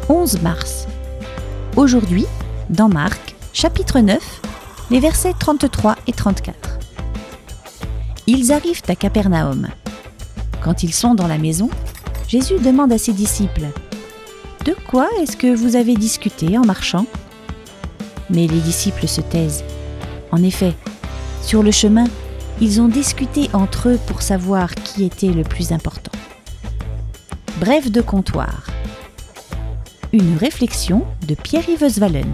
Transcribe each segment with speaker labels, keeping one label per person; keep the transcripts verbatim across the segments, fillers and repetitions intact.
Speaker 1: onze mars. Aujourd'hui, dans Marc, chapitre neuf, les versets trente-trois et trente-quatre. Ils arrivent à Capernaum. Quand ils sont dans la maison, Jésus demande à ses disciples : « De quoi est-ce que vous avez discuté en marchant ?» Mais les disciples se taisent. En effet, sur le chemin, ils ont discuté entre eux pour savoir qui était le plus important. Brève de comptoir. Une réflexion de Pierre-Yves Zwalen.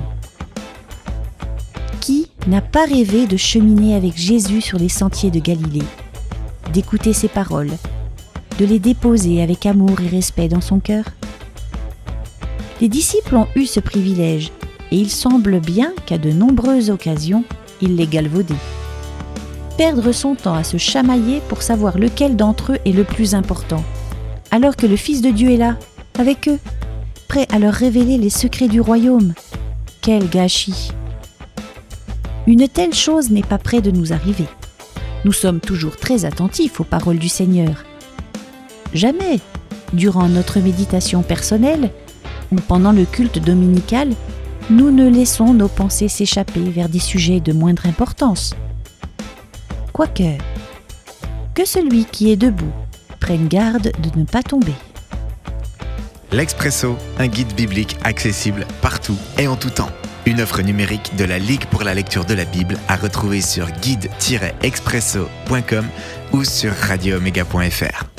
Speaker 1: Qui n'a pas rêvé de cheminer avec Jésus sur les sentiers de Galilée, d'écouter ses paroles, de les déposer avec amour et respect dans son cœur ? Les disciples ont eu ce privilège et il semble bien qu'à de nombreuses occasions, il les galvaudait. Perdre son temps à se chamailler pour savoir lequel d'entre eux est le plus important, alors que le Fils de Dieu est là, avec eux, prêt à leur révéler les secrets du royaume. Quel gâchis ! Une telle chose n'est pas près de nous arriver. Nous sommes toujours très attentifs aux paroles du Seigneur. Jamais, durant notre méditation personnelle ou pendant le culte dominical, nous ne laissons nos pensées s'échapper vers des sujets de moindre importance. Quoique, que celui qui est debout prenne garde de ne pas tomber.
Speaker 2: L'Expresso, un guide biblique accessible partout et en tout temps. Une offre numérique de la Ligue pour la lecture de la Bible à retrouver sur guide tiret expresso point com ou sur radio omega point f r.